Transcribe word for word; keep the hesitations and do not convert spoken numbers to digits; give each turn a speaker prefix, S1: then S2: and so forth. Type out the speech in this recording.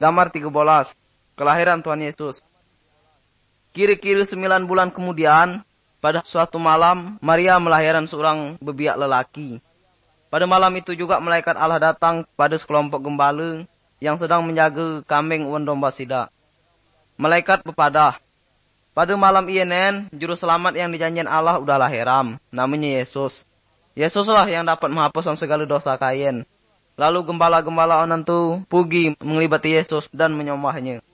S1: Gambar tiga belas. Kelahiran Tuhan Yesus. Kira-kira sembilan bulan kemudian, pada suatu malam, Maria melahirkan seorang bebiak lelaki. Pada malam itu juga malaikat Allah datang pada sekelompok gembala yang sedang menjaga kambing wan domba sida. Malaikat berpadah. Pada malam ienen, juru selamat yang dijanjikan Allah udah lahiram, namanya Yesus. Yesuslah yang dapat menghapuskan segala dosa kain. Lalu gembala-gembala onan tu pugi mengelibati Yesus dan menyembahnya.